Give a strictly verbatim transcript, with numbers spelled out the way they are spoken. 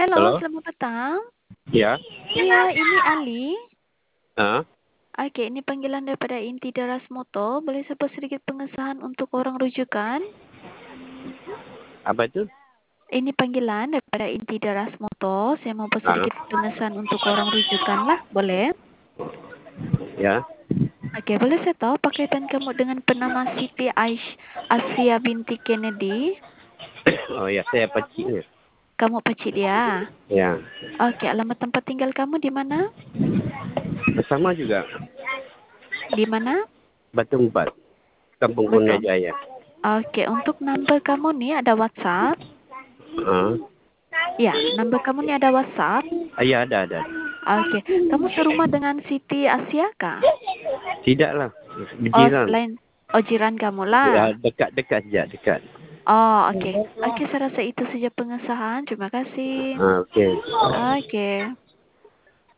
Halo, Halo? selamat petang. Ya. Iya, ini Ali. Ah, Oke, ini panggilan daripada Inti Deras Moto. Boleh saya buat sedikit pengesahan untuk orang rujukan? apa itu? Ini panggilan daripada Inti Deras Moto. Saya mau buat Ah, sedikit pengesahan untuk orang rujukan lah. Boleh? ya. Oke, boleh saya tahu pakaian kamu dengan penama Siti Aish Asia binti Kennedy? Oh ya, saya peciknya. Kamu pacik dia? Ya. Oke, alamat tempat tinggal kamu di mana? Sama juga. Di mana? Batu Empat, Kampung Kurnia Betul. Jaya. Oke, untuk number kamu nih ada WhatsApp? Ah, Ya, number kamu nih ada WhatsApp? ah, ya ada ada. Oke, kamu serumah dengan Siti Asia kah? Tidaklah, Oh, berjiran. lain. Oh, jiran kamu Ya, lah. dekat-dekat saja, dekat. Oh, oke. Oke, saya rasa itu saja pengesahan. Terima kasih. Ah, okey. Oke.